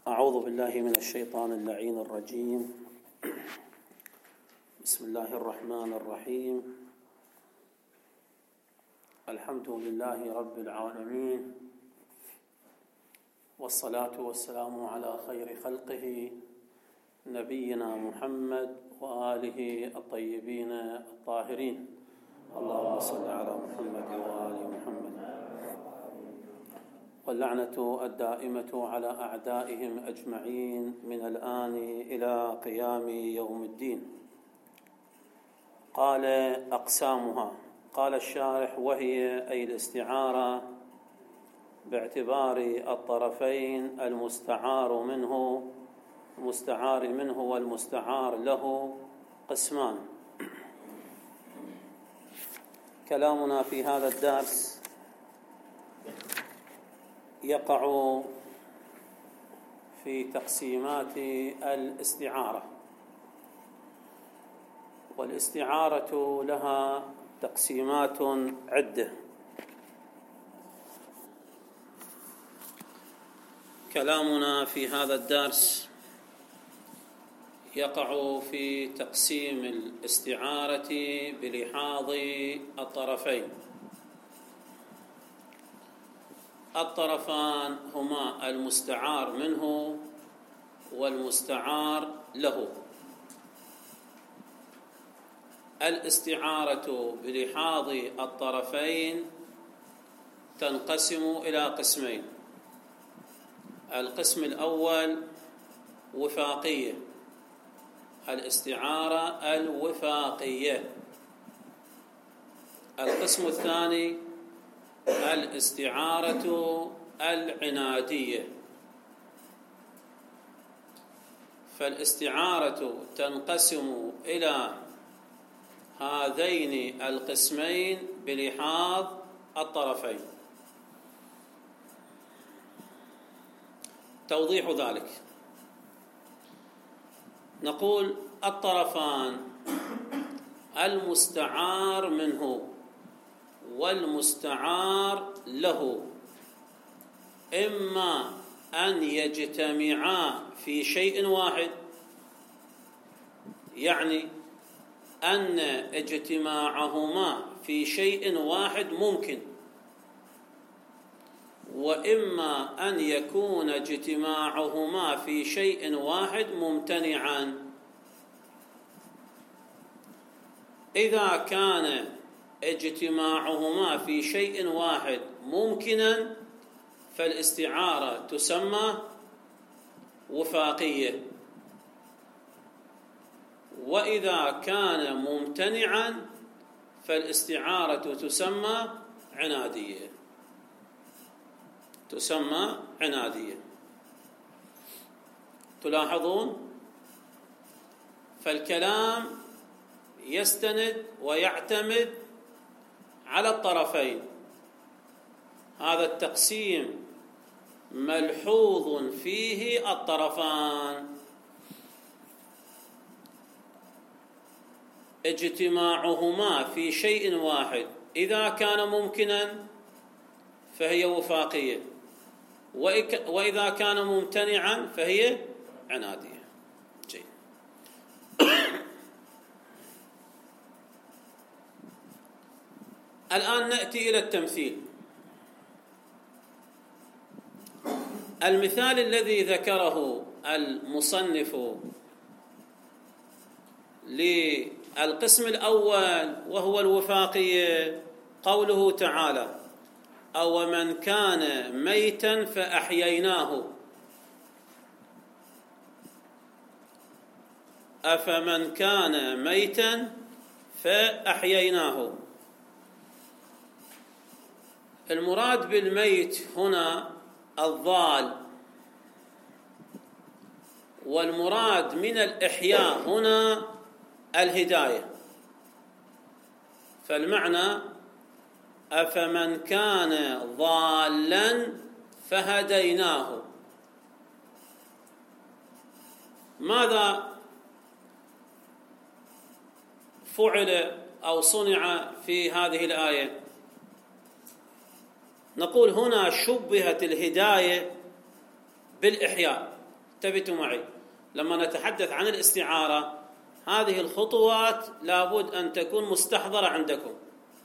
أعوذ بالله من الشيطان اللعين الرجيم. بسم الله الرحمن الرحيم. الحمد لله رب العالمين، والصلاة والسلام على خير خلقه نبينا محمد وآله الطيبين الطاهرين. اللهم صل على محمد وآل محمد. واللعنة الدائمة على أعدائهم أجمعين من الآن إلى قيام يوم الدين. قال أقسامها، قال الشارح: وهي أي الاستعارة باعتبار الطرفين المستعار منه والمستعار له قسمان. كلامنا في هذا الدرس يقع في تقسيمات الاستعارة، والاستعارة لها تقسيمات عدة. كلامنا في هذا الدرس يقع في تقسيم الاستعارة بلحاظ الطرفين. الطرفان هما المستعار منه والمستعار له. الاستعارة بلحاظ الطرفين تنقسم إلى قسمين. القسم الأول وفاقية، الاستعارة الوفاقية. القسم الثاني الاستعارة العنادية. فالاستعارة تنقسم إلى هذين القسمين بلحاظ الطرفين. توضيح ذلك: نقول الطرفان المستعار منه والمستعار له إما أن يجتمعا في شيء واحد، يعني أن اجتماعهما في شيء واحد ممكن، وإما أن يكون اجتماعهما في شيء واحد ممتنعا. إذا كان اجتماعهما في شيء واحد ممكنا فالاستعارة تسمى وفاقية، وإذا كان ممتنعا فالاستعارة تسمى عنادية. تلاحظون؟ فالكلام يستند ويعتمد على الطرفين. هذا التقسيم ملحوظ فيه الطرفان. اجتماعهما في شيء واحد إذا كان ممكنا فهي وفاقية، وإذا كان ممتنعا فهي عنادية. جيد. الآن نأتي إلى التمثيل. المثال الذي ذكره المصنف للقسم الأول وهو الوفاقية قوله تعالى: أو من كان ميتا فأحييناه. أفمن كان ميتا فأحييناه. المراد بالميت هنا الضال، والمراد من الإحياء هنا الهداية. فالمعنى: أفمن كان ضالا فهديناه. ماذا فعل أو صنع في هذه الآية؟ نقول هنا شبهت الهداية بالإحياء، انتبهوا معي، لما نتحدث عن الاستعارة هذه الخطوات لابد أن تكون مستحضرة عندكم،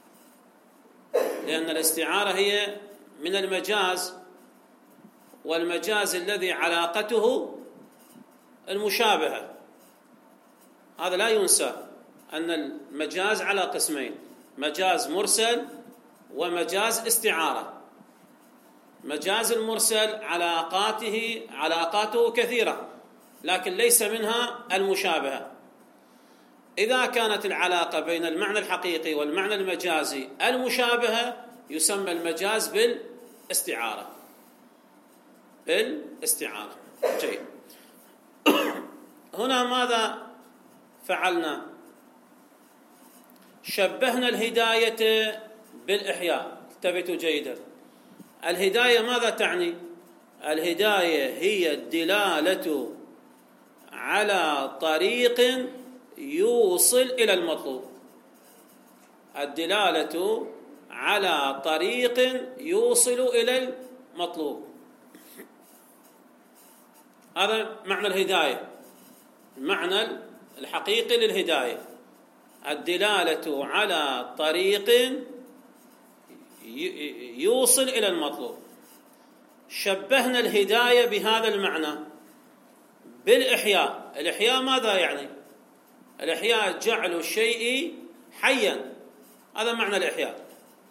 لأن الاستعارة هي من المجاز، والمجاز الذي علاقته المشابهة. هذا لا ينسى أن المجاز على قسمين: مجاز مرسل ومجاز استعارة. مجاز المرسل علاقاته كثيرة، لكن ليس منها المشابهة. إذا كانت العلاقة بين المعنى الحقيقي والمعنى المجازي المشابهة يسمى المجاز بالاستعارة. جيد. هنا ماذا فعلنا؟ شبهنا الهداية بالإحياء. انتبهوا جيدا، الهداية ماذا تعني؟ الهداية هي الدلالة على طريق يوصل إلى المطلوب. الدلالة على طريق يوصل إلى المطلوب، هذا معنى الهداية، المعنى الحقيقي للهداية: الدلالة على طريق يوصل إلى المطلوب. شبهنا الهداية بهذا المعنى بالإحياء. الإحياء ماذا يعني؟ الإحياء جعل الشيء حيا، هذا معنى الإحياء.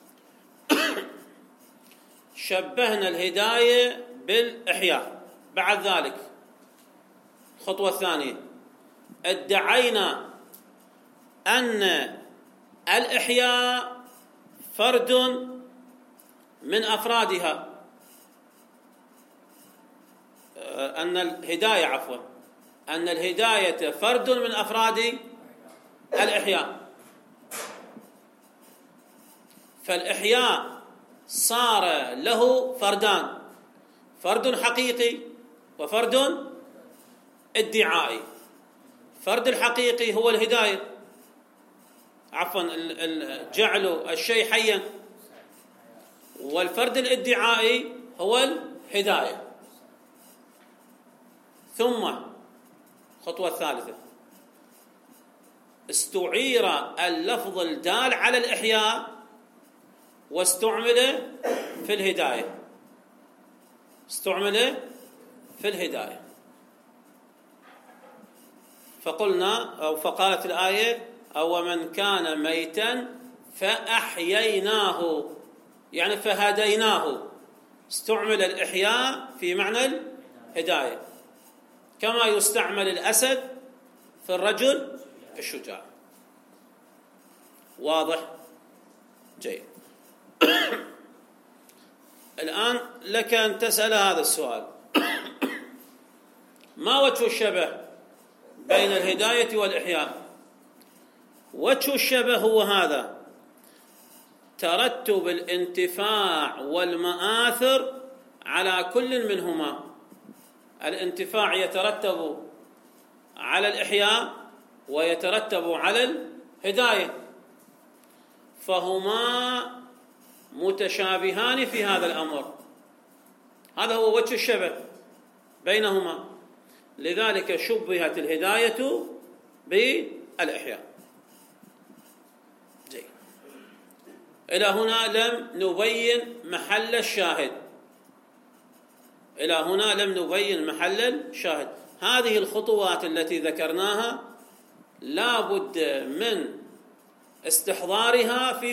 شبهنا الهداية بالإحياء. بعد ذلك الخطوة الثانية: ادعينا أن الإحياء فرد من أفرادها، أن الهداية فرد من أفراد الإحياء. فالإحياء صار له فردان: فرد حقيقي وفرد ادعائي. فرد الحقيقي هو الهداية، جعل الشيء حيا، والفرد الادعائي هو الهداية. ثم الخطوة الثالثة: استعير اللفظ الدال على الإحياء واستعمل في الهداية. فقالت الآية: أو من كان ميتا فأحييناه، يعني فهديناه. استعمل الإحياء في معنى الهداية، كما يستعمل الأسد في الرجل الشجاع. واضح؟ جيد. الآن لك أن تسأل هذا السؤال: ما وجه الشبه بين الهداية والإحياء؟ وجه الشبه هو هذا: ترتب الانتفاع والمآثر على كل منهما. الانتفاع يترتب على الإحياء ويترتب على الهداية، فهما متشابهان في هذا الأمر. هذا هو وجه الشبه بينهما، لذلك شبهت الهداية بالإحياء. جيد. إلى هنا لم نبين محل الشاهد. هذه الخطوات التي ذكرناها لا بد من استحضارها في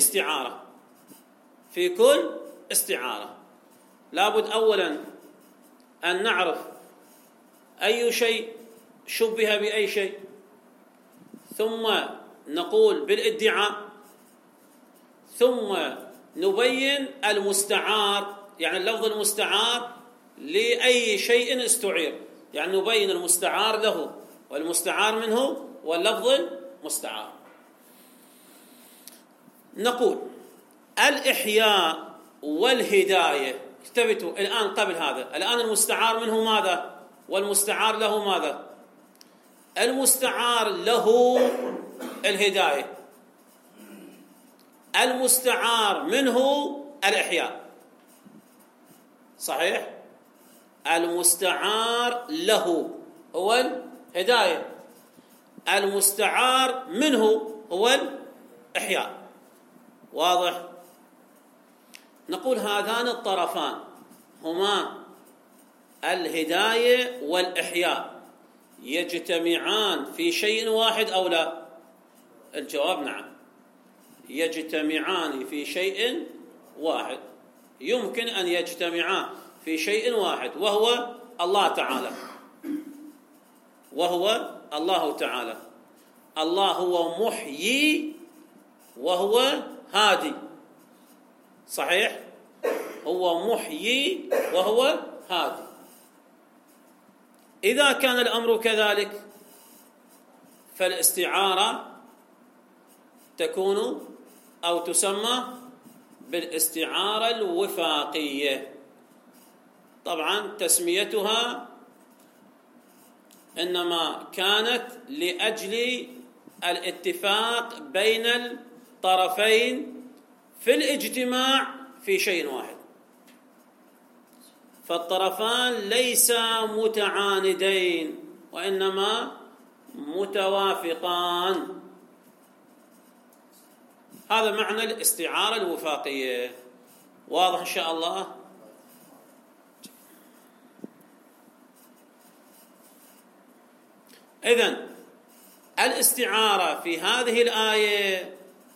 كل استعارة. لا بد أولا أن نعرف أي شيء شبه بأي شيء، ثم نقول بالادعاء، ثم نبين المستعار، يعني اللفظ المستعار لأي شيء استعير، يعني نبين المستعار له والمستعار منه واللفظ المستعار. نقول الإحياء والهداية. انتبهوا الآن، قبل هذا الآن المستعار منه ماذا؟ والمستعار له ماذا؟ المستعار له الهداية، المستعار منه الإحياء. صحيح؟ المستعار له هو الهداية، المستعار منه هو الإحياء. واضح؟ نقول هذان الطرفان هما الهداية والإحياء يجتمعان في شيء واحد أو لا؟ الجواب نعم، يجتمعان في شيء واحد. يمكن أن يجتمعا في شيء واحد وهو الله تعالى، وهو الله تعالى. الله هو محيي وهو هادي، صحيح؟ هو محيي وهو هادي. إذا كان الأمر كذلك فالاستعارة تكون أو تسمى بالاستعارة الوفاقية. طبعا تسميتها إنما كانت لأجل الاتفاق بين الطرفين في الاجتماع في شيء واحد، فالطرفان ليسا متعاندين وإنما متوافقان. هذا معنى الاستعارة الوفاقية. واضح إن شاء الله؟ إذن الاستعارة في هذه الآية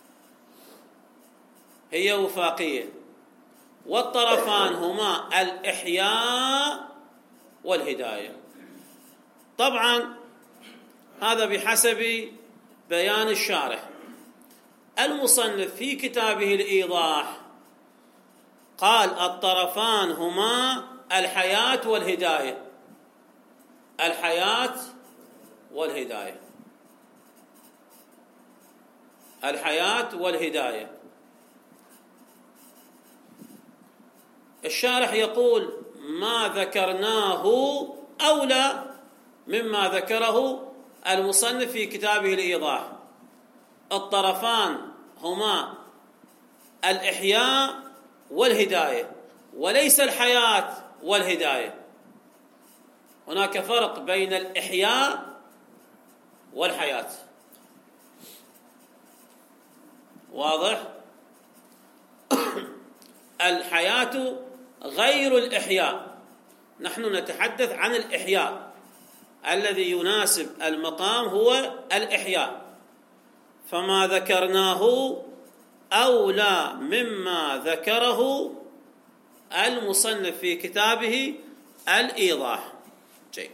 هي وفاقية، والطرفان هما الإحياء والهداية. طبعا هذا بحسب بيان الشارح. المصنف في كتابه الإيضاح قال الطرفان هما الحياة والهداية، الحياة والهداية، الحياة والهداية. الشارح يقول ما ذكرناه أولى مما ذكره المصنف في كتابه الإيضاح. الطرفان هما الإحياء والهداية وليس الحياة والهداية. هناك فرق بين الإحياء والحياة. واضح؟ الحياة غير الإحياء، نحن نتحدث عن الإحياء الذي يناسب المقام هو الإحياء، فما ذكرناه أولى مما ذكره المصنف في كتابه الإيضاح. جيد.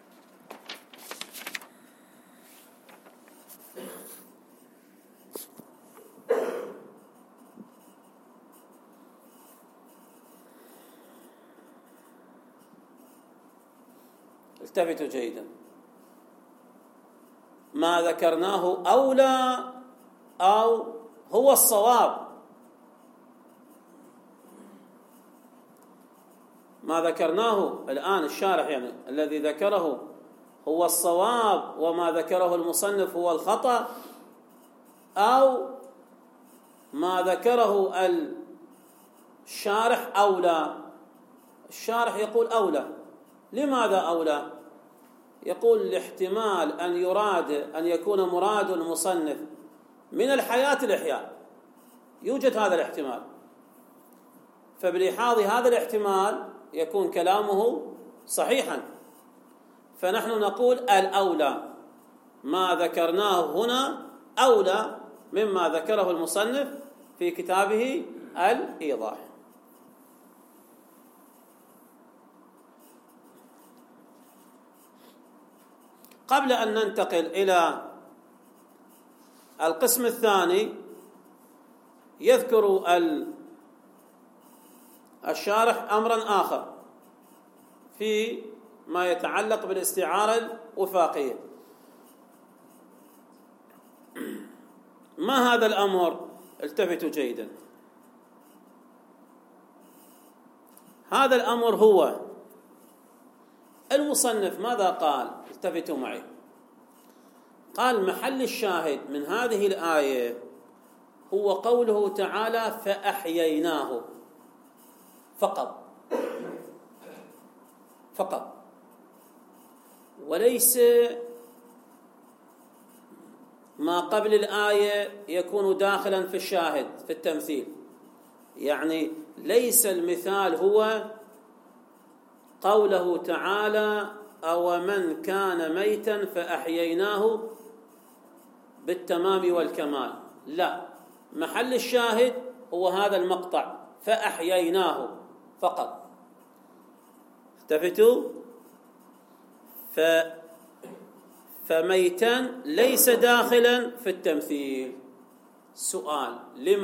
التفتوا جيدا. ما ذكرناه أولى أو هو الصواب. ما ذكرناه الآن الشارح يعني الذي ذكره هو الصواب وما ذكره المصنف هو الخطأ، أو ما ذكره الشارح أولى. الشارح يقول أولى. لماذا أولى؟ يقول لاحتمال أن يراد أن يكون مراد المصنف من الحياة الإحياء، يوجد هذا الاحتمال، فبلحاظ هذا الاحتمال يكون كلامه صحيحا. فنحن نقول الأولى ما ذكرناه هنا أولى مما ذكره المصنف في كتابه الإيضاح. قبل أن ننتقل إلى القسم الثاني يذكر الشارح أمرا آخر في ما يتعلق بالاستعارة الوفاقية. ما هذا الأمر؟ التفتوا جيدا. هذا الأمر هو المصنف ماذا قال؟ التفتوا معي. قال محل الشاهد من هذه الآية هو قوله تعالى فأحييناه فقط. فقط، وليس ما قبل الآية يكون داخلا في الشاهد في التمثيل. يعني ليس المثال هو قوله تعالى أو من كان ميتا فأحييناه بالتمام والكمال، لا، محل الشاهد هو هذا المقطع فأحييناه فقط. التفتوا، فميتا ليس داخلا في التمثيل. سؤال: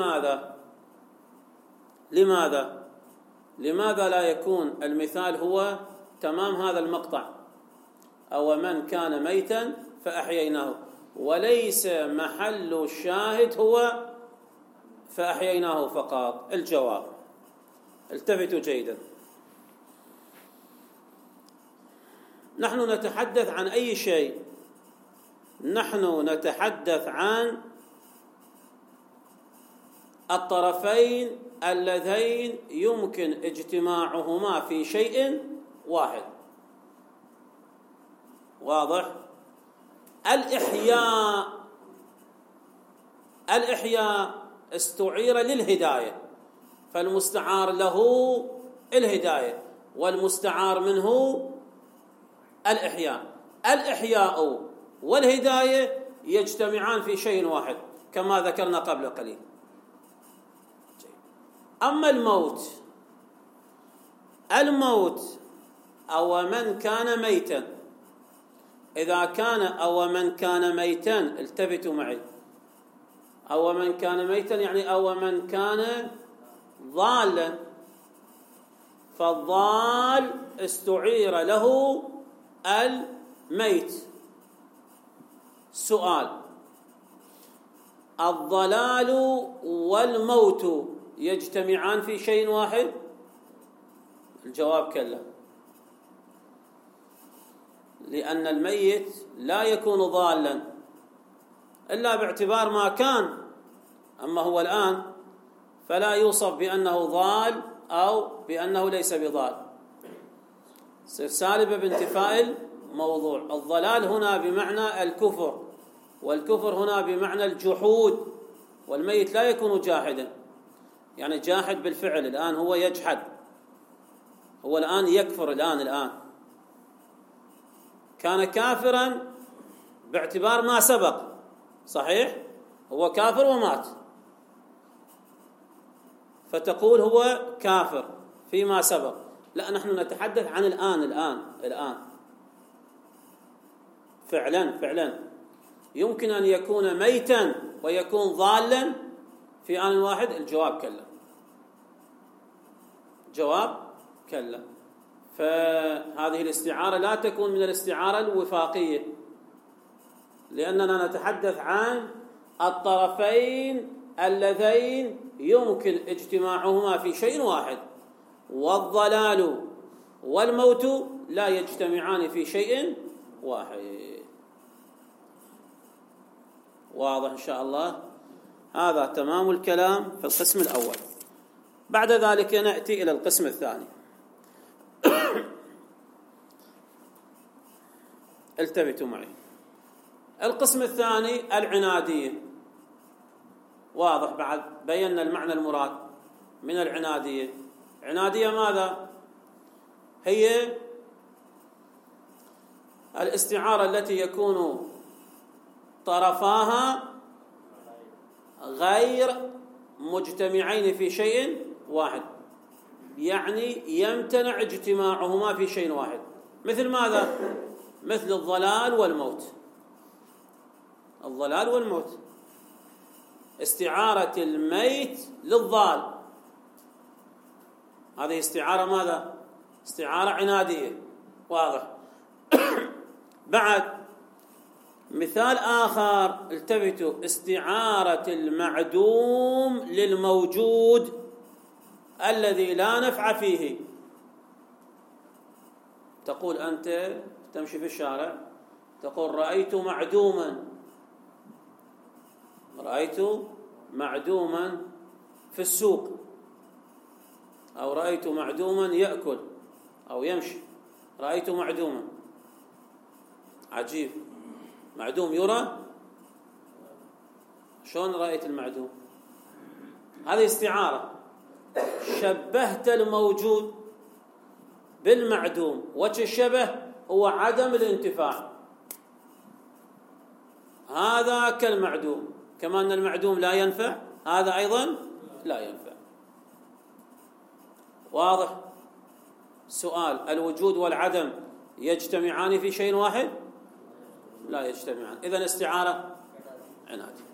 لماذا لا يكون المثال هو تمام هذا المقطع أو من كان ميتا فأحييناه، وليس محل الشاهد هو فأحييناه فقط؟ الجواب: التفتوا جيدا، نحن نتحدث عن أي شيء؟ نحن نتحدث عن الطرفين اللذين يمكن اجتماعهما في شيء واحد. واضح؟ الإحياء استعير للهداية، فالمستعار له الهداية والمستعار منه الإحياء والهداية يجتمعان في شيء واحد كما ذكرنا قبل قليل. أما الموت أو من كان ميتا، إذا كان أو من كان ميتا، التفتوا معي، أو من كان ميتا يعني أو من كان ضالا، فالضال استعير له الميت. سؤال: الضلال والموت يجتمعان في شيء واحد؟ الجواب: كلا، لأن الميت لا يكون ضالا إلا باعتبار ما كان، أما هو الآن فلا يوصف بأنه ضال أو بأنه ليس بضال، سالبة بانتفاء الموضوع. الضلال هنا بمعنى الكفر، والكفر هنا بمعنى الجحود، والميت لا يكون جاحدا، يعني جاحد بالفعل. الآن هو يجحد، هو الآن يكفر، الآن كان كافرا باعتبار ما سبق، صحيح؟ هو كافر ومات، فتقول هو كافر فيما سبق. لا، نحن نتحدث عن الآن فعلا يمكن أن يكون ميتا ويكون ضالا في آن واحد. الجواب: كلا. جواب: كلا. فهذه الاستعارة لا تكون من الاستعارة الوفاقية، لأننا نتحدث عن الطرفين اللذين يمكن اجتماعهما في شيء واحد، والضلال والموت لا يجتمعان في شيء واحد. واضح إن شاء الله؟ هذا تمام الكلام في القسم الأول. بعد ذلك نأتي إلى القسم الثاني. التفتوا معي. القسم الثاني العنادية. واضح؟ بعد بينا المعنى المراد من العنادية. عنادية ماذا؟ هي الاستعارة التي يكون طرفاها غير مجتمعين في شيء واحد، يعني يمتنع اجتماعهما في شيء واحد. مثل ماذا؟ مثل الضلال والموت. استعارة الميت للضال، هذه استعارة ماذا؟ استعارة عنادية. واضح؟ بعد مثال آخر، التفتوا، استعارة المعدوم للموجود الذي لا نفع فيه. تقول أنت تمشي في الشارع تقول رأيت معدوما في السوق، أو رأيت معدوما يأكل أو يمشي، رأيت معدوما. عجيب، معدوم يرى؟ شلون رأيت المعدوم؟ هذه استعارة، شبهت الموجود بالمعدوم، وجه الشبه هو عدم الانتفاع. هذا كالمعدوم، كما أن المعدوم لا ينفع، هذا أيضا لا ينفع. واضح؟ سؤال: الوجود والعدم يجتمعان في شيء واحد؟ لا يجتمعان، إذن استعارة عنادية.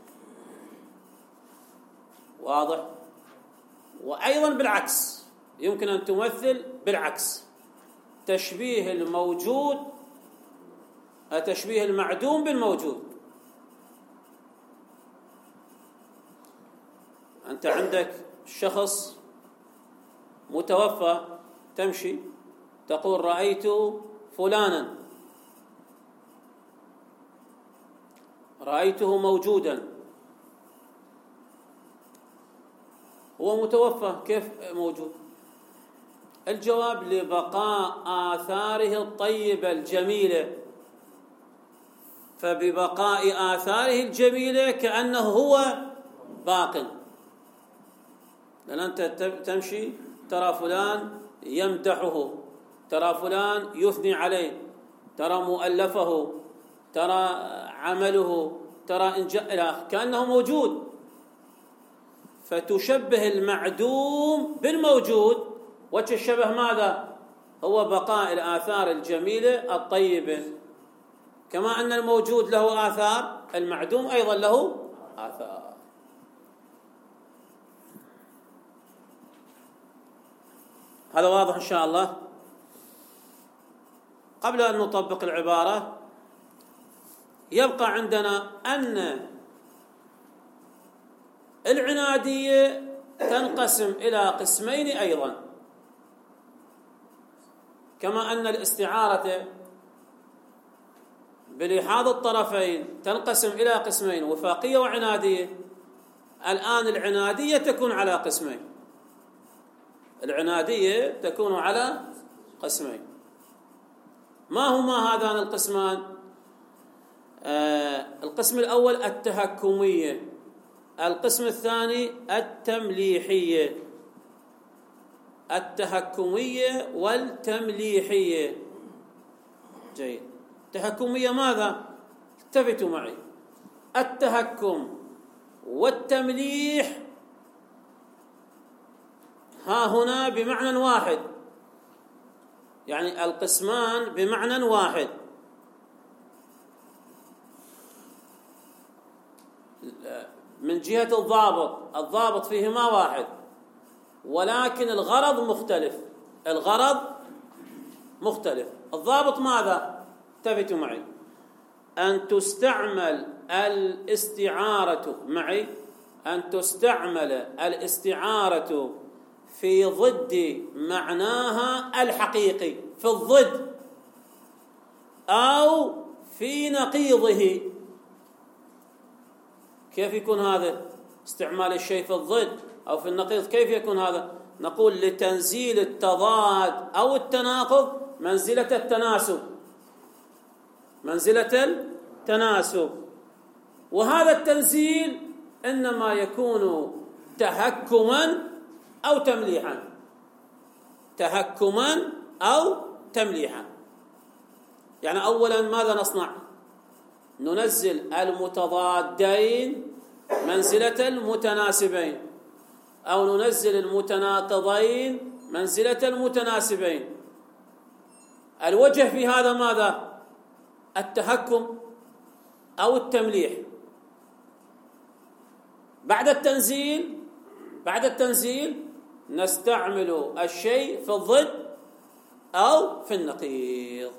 واضح؟ وأيضا بالعكس، يمكن أن تمثل بالعكس، تشبيه الموجود، تشبيه المعدوم بالموجود. أنت عندك شخص متوفى، تمشي تقول رأيت فلانا، رأيته موجودا. هو متوفى، كيف موجود؟ الجواب: لبقاء آثاره الطيبة الجميلة، فببقاء آثاره الجميلة كأنه هو باق. لأن أنت تمشي ترى فلان يمدحه، ترى فلان يثني عليه، ترى مؤلفه، ترى عمله، ترى كأنه موجود. فتشبه المعدوم بالموجود، وجه الشبه ماذا؟ هو بقاء الآثار الجميلة الطيبة. كما أن الموجود له آثار، المعدوم أيضا له آثار. هذا واضح إن شاء الله. قبل أن نطبق العبارة، يبقى عندنا أن العنادية تنقسم إلى قسمين أيضا، كما أن الاستعارة بلحاظ الطرفين تنقسم إلى قسمين، وفاقية وعنادية. الآن العنادية تكون على قسمين، العنادية تكون على قسمين. ما هما هذان القسمان؟ القسم الأول التهكمية، القسم الثاني التمليحية. التهكمية والتمليحية. جيد. التهكمية ماذا؟ التفتوا معي. التهكم والتمليح ها هنا بمعنى واحد، يعني القسمان بمعنى واحد. من جهة الضابط فيهما واحد، ولكن الغرض مختلف. الغرض مختلف. الضابط ماذا؟ التفتوا معي. أن تستعمل الاستعارة معي، أن تستعمل الاستعارة في ضد معناها الحقيقي، في الضد أو في نقيضه. كيف يكون هذا؟ استعمال الشيء في الضد أو في النقيض، كيف يكون هذا؟ نقول لتنزيل التضاد أو التناقض منزلة التناسب، منزلة التناسب. وهذا التنزيل إنما يكون تهكما أو تمليحا، تهكما أو تمليحا. يعني أولا ماذا نصنع؟ ننزل المتضادين منزلة المتناسبين، أو ننزل المتناقضين منزلة المتناسبين. الوجه في هذا ماذا؟ التهكم أو التمليح. بعد التنزيل نستعمل الشيء في الضد أو في النقيض.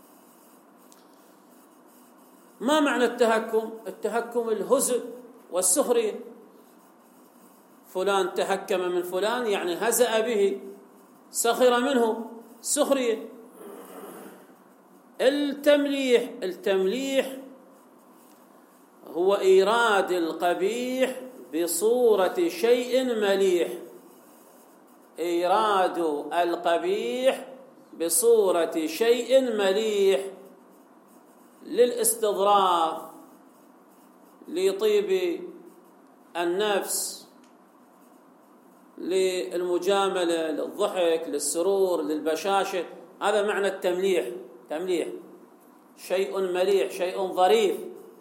ما معنى التهكم؟ التهكم الهزء والسخرية. فلان تهكم من فلان يعني هزأ به، سخر منه، سخرية. التمليح هو إيراد القبيح بصورة شيء مليح، إيراد القبيح بصورة شيء مليح للاستظراف، لطيب النفس، للمجاملة، للضحك، للسرور، للبشاشة. هذا معنى التمليح. تمليح شيء مليح، شيء ظريف.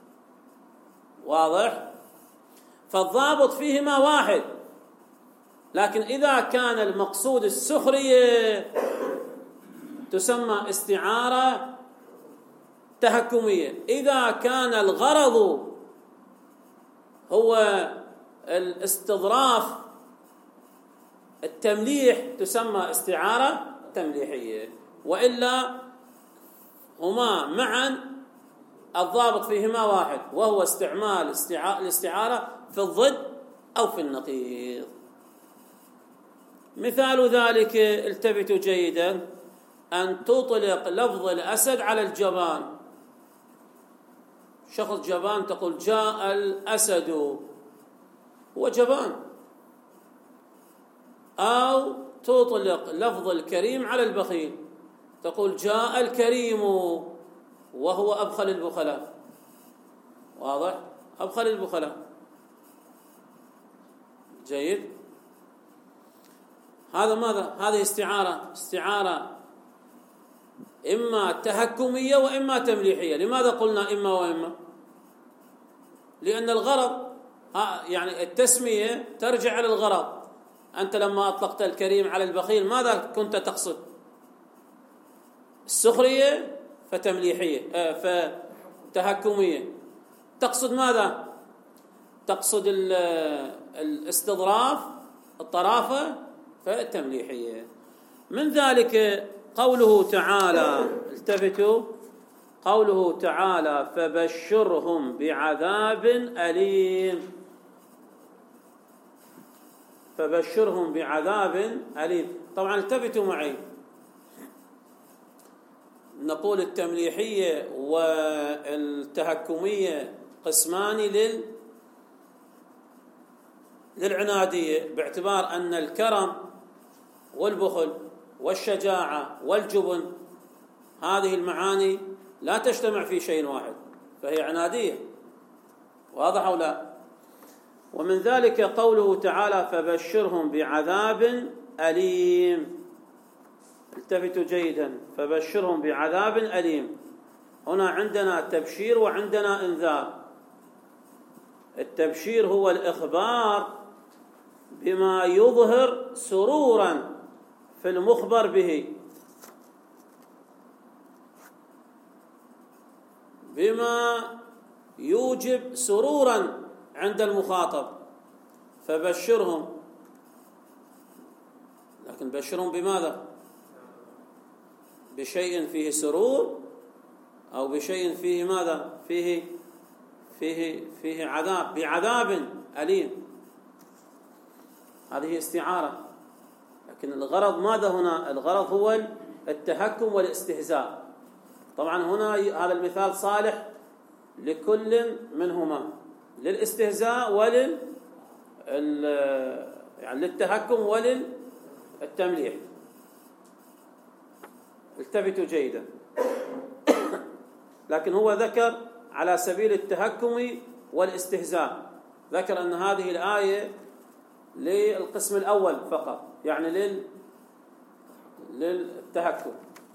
واضح؟ فالضابط فيهما واحد، لكن إذا كان المقصود السخرية تسمى استعارة تهكمية. إذا كان الغرض هو الاستظراف، التمليح، تسمى استعارة تمليحية. وإلا هما معا الضابط فيهما واحد، وهو استعمال الاستعارة في الضد أو في النقيض. مثال ذلك، التفتوا جيدا، أن تطلق لفظ الأسد على الجبان. شخص جبان تقول جاء الأسد، هو جبان. أو تطلق لفظ الكريم على البخيل، تقول جاء الكريم، وهو أبخل البخلاء. واضح؟ أبخل البخلاء. جيد. هذا ماذا؟ هذه استعارة إما تهكمية وإما تمليحية. لماذا قلنا إما وإما؟ لأن الغرض، يعني التسمية ترجع إلى الغرض. أنت لما أطلقت الكريم على البخيل ماذا كنت تقصد؟ السخرية فتمليحية، فتهكمية. تقصد ماذا؟ تقصد الاستظراف، الطرافة، فتمليحية. من ذلك قوله تعالى، التفتوا، قوله تعالى فبشرهم بعذاب أليم. فبشرهم بعذاب أليم. طبعا التفتوا معي، نقول التمليحية والتهكمية قسمان للعنادية، باعتبار أن الكرم والبخل والشجاعة والجبن هذه المعاني لا تجتمع في شيء واحد، فهي عنادية. واضح أو لا؟ ومن ذلك قوله تعالى فبشرهم بعذاب أليم. التفتوا جيدا، فبشرهم بعذاب أليم. هنا عندنا تبشير وعندنا إنذار. التبشير هو الإخبار بما يظهر سرورا في المخبر به، بما يوجب سرورا عند المخاطب. فبشرهم، لكن بشرهم بماذا؟ بشيء فيه سرور أو بشيء فيه ماذا؟ فيه عذاب، بعذاب أليم. هذه استعارة. لكن الغرض ماذا هنا؟ الغرض هو التهكم والاستهزاء. طبعا هنا هذا المثال صالح لكل منهما، للاستهزاء يعني للتهكم وللتمليح. التفتوا جيدا. لكن هو ذكر على سبيل التهكم والاستهزاء، ذكر أن هذه الآية للقسم الأول فقط، يعني للتهكم.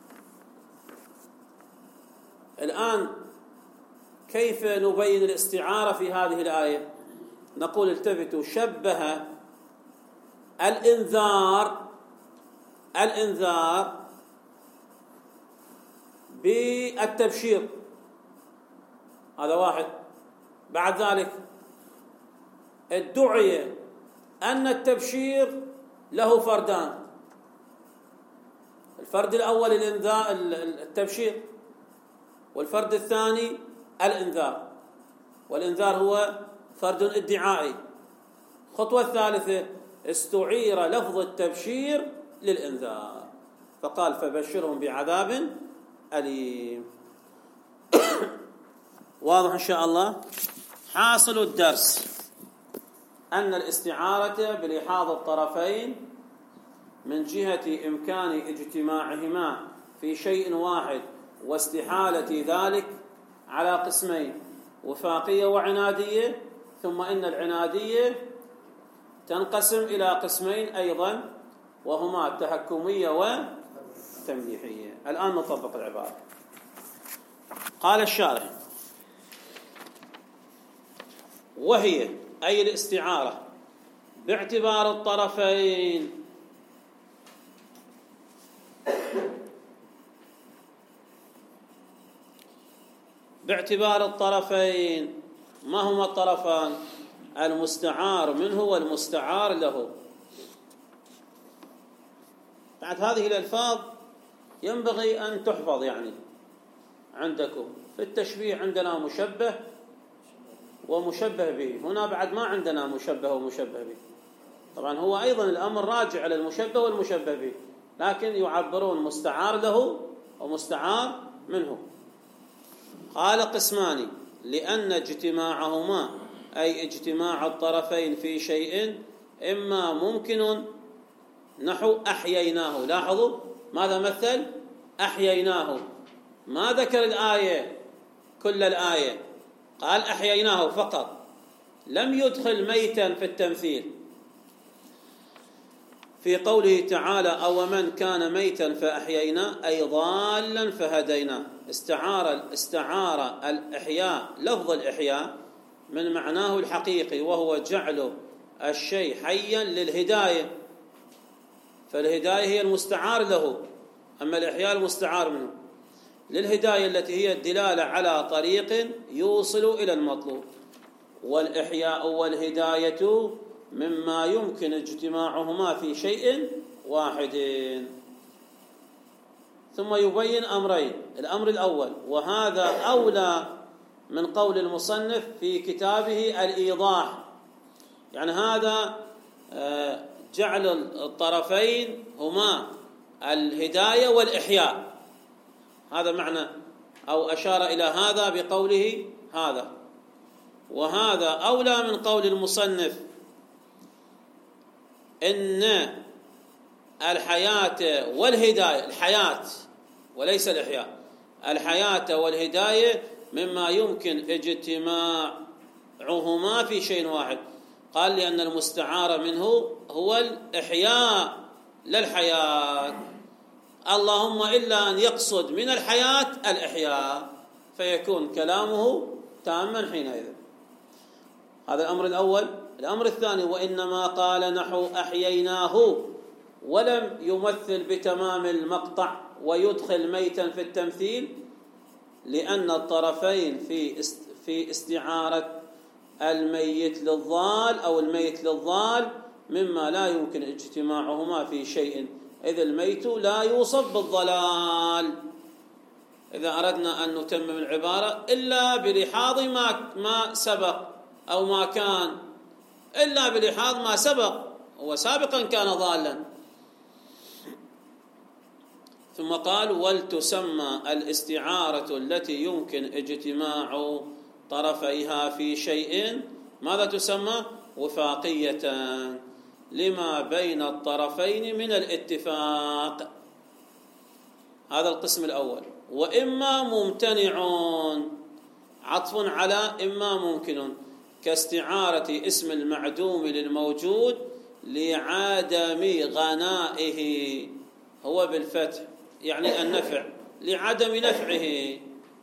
الآن كيف نبين الاستعارة في هذه الآية؟ نقول التفتوا، شبه الإنذار بالتبشير. هذا واحد. بعد ذلك ادعي أن التبشير له فردان. الفرد الأول الإنذار، التبشير، والفرد الثاني الإنذار. والإنذار هو فرد ادعائي. الخطوة الثالثة استعير لفظ التبشير للإنذار، فقال فبشرهم بعذاب أليم. واضح إن شاء الله؟ حاصل الدرس أن الاستعارة بلحاظ الطرفين من جهة إمكان اجتماعهما في شيء واحد واستحالة ذلك على قسمين: وفاقية وعنادية. ثم إن العنادية تنقسم إلى قسمين أيضا، وهما التهكمية والتمديحية. الآن نطبق العبارة. قال الشارح: وهي أي الاستعارة باعتبار الطرفين ما هما الطرفان؟ المستعار منه والمستعار له. بعد هذه الألفاظ ينبغي أن تحفظ يعني عندكم. في التشبيه عندنا مشبه ومشبه به، هنا بعد ما عندنا مشبه ومشبه به. طبعا هو أيضا الأمر راجع على المشبه والمشبه به، لكن يعبرون مستعار له ومستعار منه. قال: قسمان، لأن اجتماعهما أي اجتماع الطرفين في شيء إما ممكن نحو أحييناه. لاحظوا ماذا مثل؟ أحييناه، ما ذكر الآية كل الآية، قال أحييناه فقط، لم يدخل ميتا في التمثيل. في قوله تعالى: أو من كان ميتا فأحيينا أي ضالا فهدينا. استعار الإحياء لفظ الإحياء من معناه الحقيقي، وهو جعل الشيء حيا للهداية، فالهداية هي المستعار له، أما الإحياء المستعار منه للهداية التي هي الدلالة على طريق يوصل إلى المطلوب. والإحياء والهداية مما يمكن اجتماعهما في شيء واحد. ثم يبين أمرين: الأمر الأول، وهذا أولى من قول المصنف في كتابه الإيضاح، يعني هذا جعل الطرفين هما الهداية والإحياء، هذا معنى، أو أشار إلى هذا بقوله هذا. وهذا أولى من قول المصنف إن الحياة والهداية، الحياة وليس الإحياء، الحياة والهداية مما يمكن اجتماعهما في شيء واحد. قال: لأن المستعار منه هو الإحياء لا الحياة، اللهم إلا أن يقصد من الحياة الإحياء، فيكون كلامه تاما حينئذ. هذا الأمر الأول. الأمر الثاني: وإنما قال نحو أحييناه ولم يمثل بتمام المقطع ويدخل ميتا في التمثيل، لأن الطرفين في استعارة الميت للضال أو الميت للضال مما لا يمكن اجتماعهما في شيء، إذ الميت لا يوصف بالضلال. إذا أردنا أن نتمم العبارة: إلا بلحاظ ما سبق، أو ما كان، إلا بلحاظ ما سبق، هو سابقا كان ضالا. ثم قال: ولتسمى الاستعارة التي يمكن اجتماع طرفيها في شيء، ماذا تسمى؟ وفاقية، لما بين الطرفين من الاتفاق. هذا القسم الأول. وإما ممتنعون، عطف على إما ممكن، كاستعارة اسم المعدوم للموجود لعدم غنائه، هو بالفتح يعني النفع، لعدم نفعه،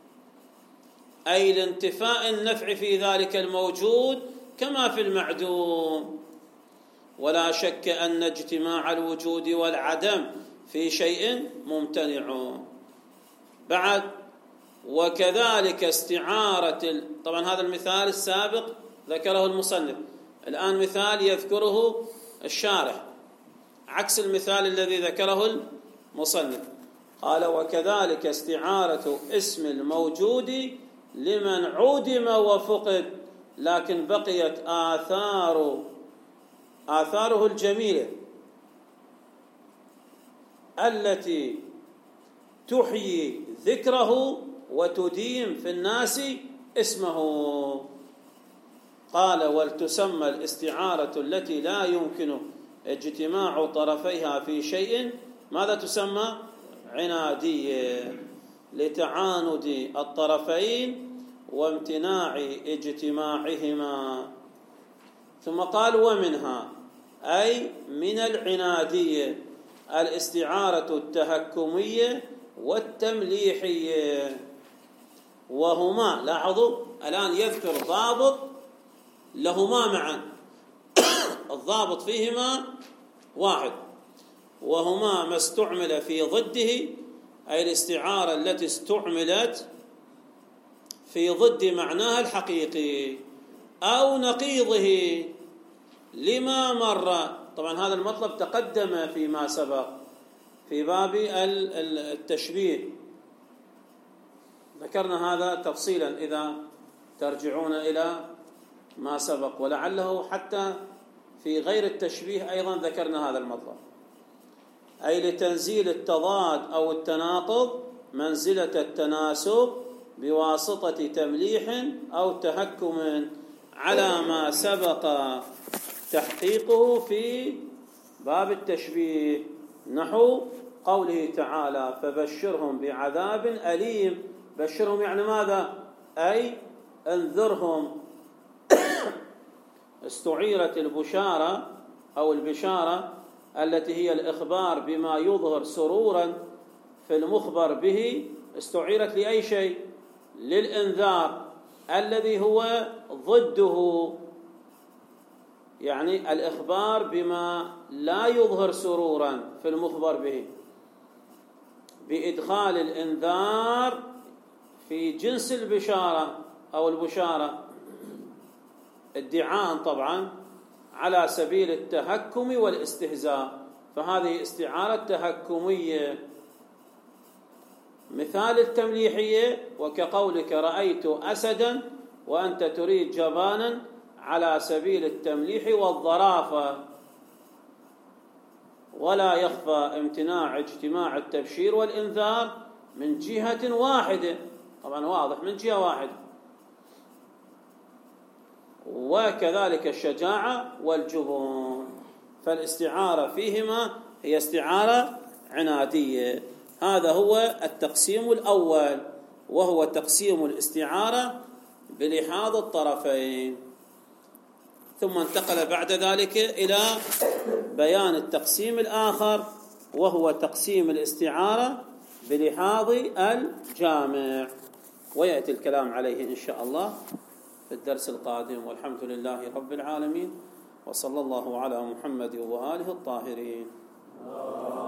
أي لانتفاء النفع في ذلك الموجود كما في المعدوم. ولا شك أن اجتماع الوجود والعدم في شيء ممتنع. بعد: وكذلك استعارة طبعا هذا المثال السابق ذكره المصنف، الآن مثال يذكره الشارح عكس المثال الذي ذكره المصنف. قال: وكذلك استعارة اسم الموجود لمن عدم وفقد، لكن بقيت آثاره الجميلة التي تحيي ذكره وتديم في الناس اسمه. قال: ولتسمى الاستعارة التي لا يمكن اجتماع طرفيها في شيء، ماذا تسمى؟ عنادية لتعاند الطرفين وامتناع اجتماعهما. ثم قال ومنها أي من العنادية الاستعارة التهكمية والتمليحية، وهما، لاحظوا الآن يذكر ضابط لهما معا، الضابط فيهما واحد، وهما ما استعمل في ضده، أي الاستعارة التي استعملت في ضد معناها الحقيقي أو نقيضه لما مر. طبعا هذا المطلب تقدم فيما سبق في باب التشبيه، ذكرنا هذا تفصيلا إذا ترجعون إلى ما سبق، ولعله حتى في غير التشبيه أيضا ذكرنا هذا المطلب، أي لتنزيل التضاد أو التناقض منزلة التناسب بواسطة تمليح أو تهكم على ما سبق تحقيقه في باب التشبيه، نحو قوله تعالى فبشرهم بعذاب أليم. بشرهم يعني ماذا؟ أي انذرهم. استعيرت البشارة أو البشارة التي هي الإخبار بما يظهر سرورا في المخبر به، استعيرت لأي شيء؟ للإنذار الذي هو ضده، يعني الإخبار بما لا يظهر سرورا في المخبر به، بإدخال الإنذار في جنس البشارة أو البشارة، ادعاء طبعا على سبيل التهكم والاستهزاء، فهذه استعارة تهكمية. مثال التمليحية وكقولك رأيت أسدا وأنت تريد جبانا، على سبيل التمليح والظرافة، ولا يخفى امتناع اجتماع التبشير والإنذار من جهة واحدة، طبعا واضح من جهة واحدة، وكذلك الشجاعة والجبن، فالاستعارة فيهما هي استعارة عنادية. هذا هو التقسيم الأول، وهو تقسيم الاستعارة بلحاظ الطرفين. ثم انتقل بعد ذلك إلى بيان التقسيم الآخر، وهو تقسيم الاستعارة بلحاظ الجامع، ويأتي الكلام عليه إن شاء الله في الدرس القادم. والحمد لله رب العالمين، وصلى الله على محمد وآله الطاهرين.